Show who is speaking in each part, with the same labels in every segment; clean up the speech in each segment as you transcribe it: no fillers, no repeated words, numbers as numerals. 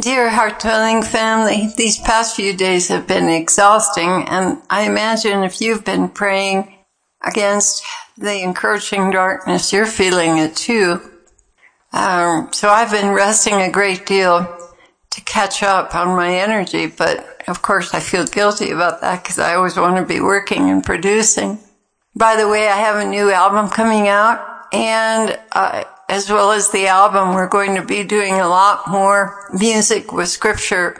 Speaker 1: Dear Heart-Dwelling family, these past few days have been exhausting, and I imagine if you've been praying against the encroaching darkness, you're feeling it too. So I've been resting a great deal to catch up on my energy, but of course I feel guilty about that because I always want to be working and producing. By the way, I have a new album coming out, and as well as the album, we're going to be doing a lot more music with scripture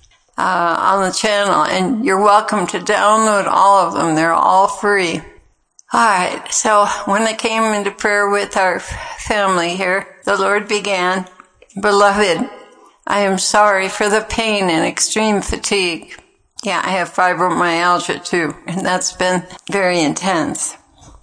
Speaker 1: on the channel, and you're welcome to download all of them. They're all free. All right, so when I came into prayer with our family here, the Lord began, "Beloved, I am sorry for the pain and extreme fatigue." Yeah, I have fibromyalgia too, and that's been very intense.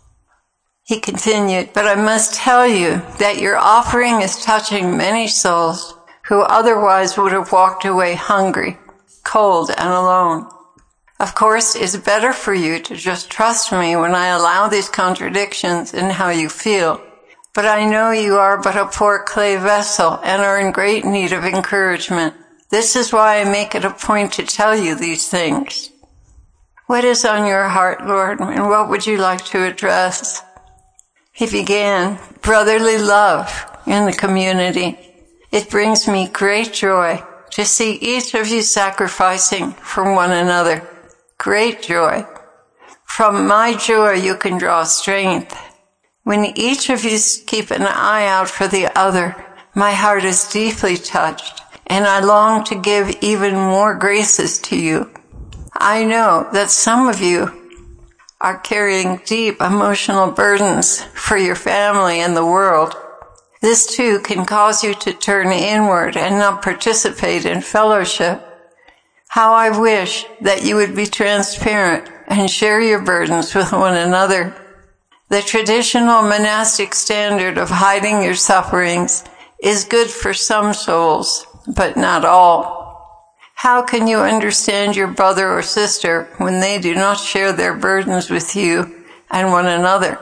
Speaker 1: He continued, "But I must tell you that your offering is touching many souls who otherwise would have walked away hungry, cold, and alone. Of course, it's better for you to just trust me when I allow these contradictions in how you feel. But I know you are but a poor clay vessel and are in great need of encouragement. This is why I make it a point to tell you these things. What is on your heart, Lord, and what would you like to address?" He began, "Brotherly love in the community. It brings me great joy to see each of you sacrificing for one another. Great joy. From my joy you can draw strength. When each of you keep an eye out for the other, my heart is deeply touched, and I long to give even more graces to you. I know that some of you are carrying deep emotional burdens for your family and the world. This too can cause you to turn inward and not participate in fellowship. How I wish that you would be transparent and share your burdens with one another. The traditional monastic standard of hiding your sufferings is good for some souls, but not all. How can you understand your brother or sister when they do not share their burdens with you and one another?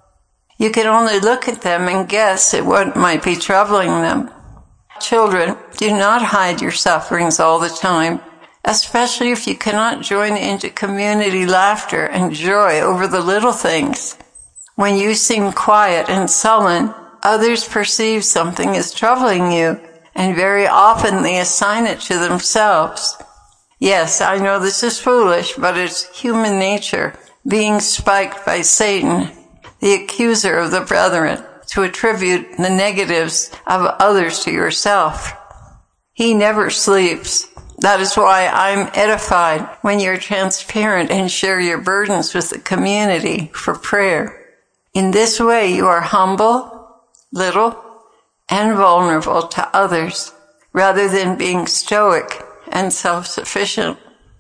Speaker 1: You can only look at them and guess at what might be troubling them. Children, do not hide your sufferings all the time, especially if you cannot join into community laughter and joy over the little things. When you seem quiet and sullen, others perceive something is troubling you, and very often they assign it to themselves. Yes, I know this is foolish, but it's human nature, being spiked by Satan, the accuser of the brethren, to attribute the negatives of others to yourself. He never sleeps. That is why I'm edified when you're transparent and share your burdens with the community for prayer. In this way, you are humble, little, and vulnerable to others, rather than being stoic and self-sufficient.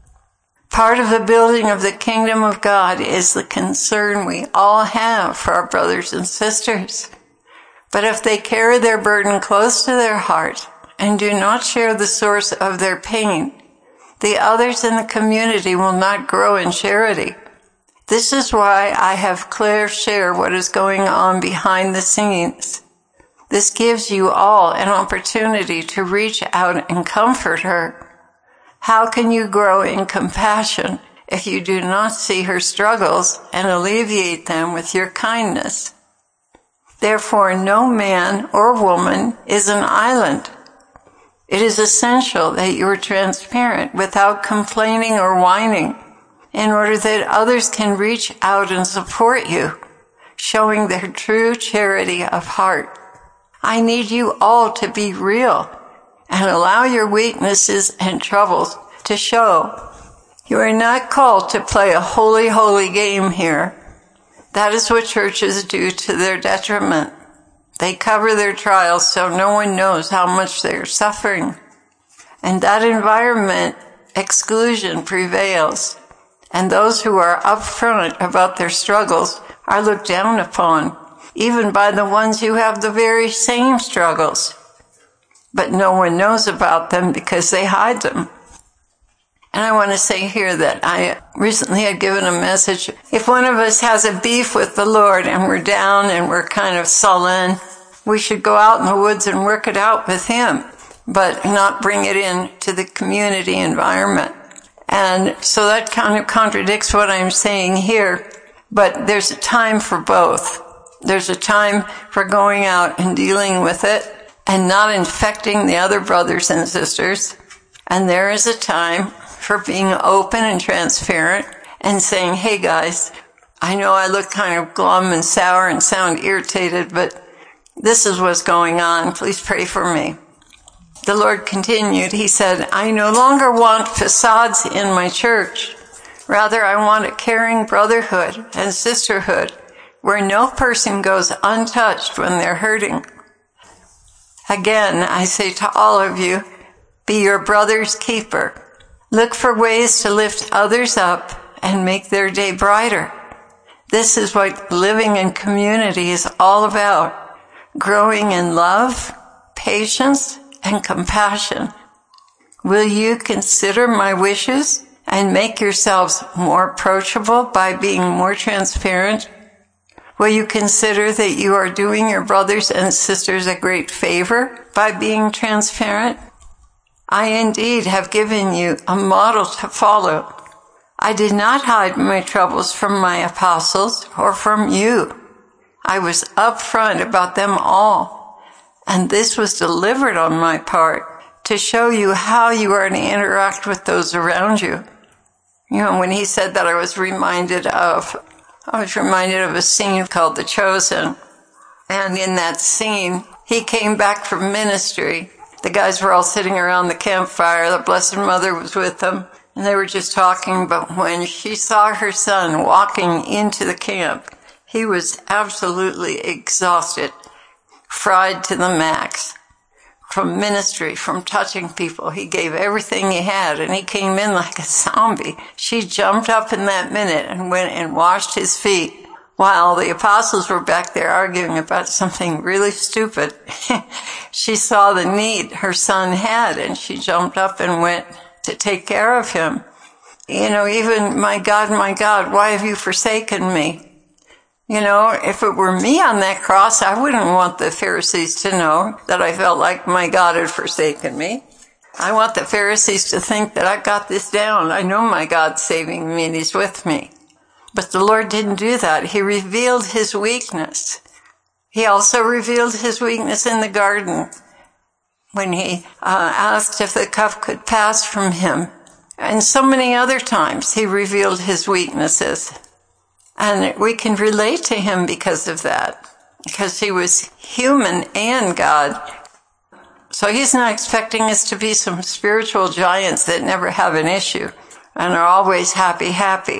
Speaker 1: Part of the building of the kingdom of God is the concern we all have for our brothers and sisters. But if they carry their burden close to their heart and do not share the source of their pain, the others in the community will not grow in charity. This is why I have Claire share what is going on behind the scenes. This gives you all an opportunity to reach out and comfort her. How can you grow in compassion if you do not see her struggles and alleviate them with your kindness? Therefore, no man or woman is an island. It is essential that you are transparent without complaining or whining in order that others can reach out and support you, showing their true charity of heart. I need you all to be real and allow your weaknesses and troubles to show. You are not called to play a holy game here. That is what churches do to their detriment. They cover their trials so no one knows how much they are suffering. In that environment, exclusion prevails, and those who are upfront about their struggles are looked down upon, even by the ones who have the very same struggles. But no one knows about them because they hide them. And I want to say here that I recently had given a message. If one of us has a beef with the Lord and we're down and we're kind of sullen, we should go out in the woods and work it out with Him. but not bring it into the community environment. And so that kind of contradicts what I'm saying here, but there's a time for both. There's a time for going out and dealing with it and not infecting the other brothers and sisters. And there is a time for being open and transparent and saying, hey guys, I know I look kind of glum and sour and sound irritated, but this is what's going on. Please pray for me. The Lord continued. He said, I no longer want facades in my church. Rather, I want a caring brotherhood and sisterhood where no person goes untouched when they're hurting. Again, I say to all of you, be your brother's keeper. Look for ways to lift others up and make their day brighter. This is what living in community is all about. Growing in love, patience, and compassion. Will you consider my wishes and make yourselves more approachable by being more transparent? Will you consider that you are doing your brothers and sisters a great favor by being transparent? I indeed have given you a model to follow. I did not hide my troubles from my apostles or from you. I was upfront about them all. And this was delivered on my part to show you how you are to interact with those around you. You know, when he said that, I was reminded of a scene called The Chosen. And in that scene, he came back from ministry. The guys were all sitting around the campfire. The Blessed Mother was with them. And they were just talking. But when she saw her son walking into the camp, he was absolutely exhausted. Fried to the max from ministry, from touching people. He gave everything he had, and he came in like a zombie. She jumped up in that minute and went and washed his feet while the apostles were back there arguing about something really stupid. She saw the need her son had, and she jumped up and went to take care of him. You know, even, my God, why have you forsaken me? You know, if it were me on that cross, I wouldn't want the Pharisees to know that I felt like my God had forsaken me. I want the Pharisees to think that I've got this down. I know my God's saving me and he's with me. But the Lord didn't do that. He revealed his weakness. He also revealed his weakness in the garden when he asked if the cup could pass from him. And so many other times he revealed his weaknesses. And we can relate to him because of that, because he was human and God. So he's not expecting us to be some spiritual giants that never have an issue and are always happy.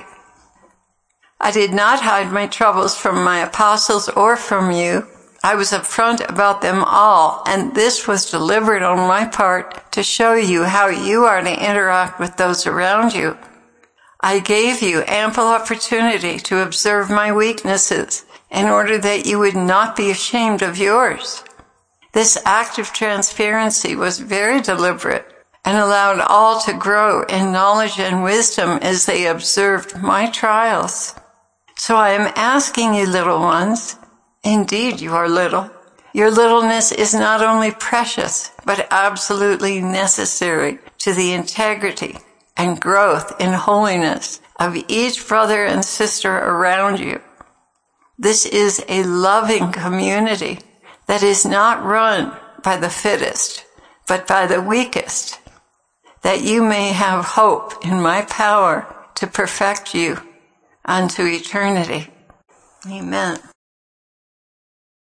Speaker 1: I did not hide my troubles from my apostles or from you. I was upfront about them all, and this was delivered on my part to show you how you are to interact with those around you. I gave you ample opportunity to observe my weaknesses in order that you would not be ashamed of yours. This act of transparency was very deliberate and allowed all to grow in knowledge and wisdom as they observed my trials. So I am asking you, little ones, indeed you are little. Your littleness is not only precious, but absolutely necessary to the integrity and growth in holiness of each brother and sister around you. This is a loving community that is not run by the fittest, but by the weakest, that you may have hope in my power to perfect you unto eternity. Amen.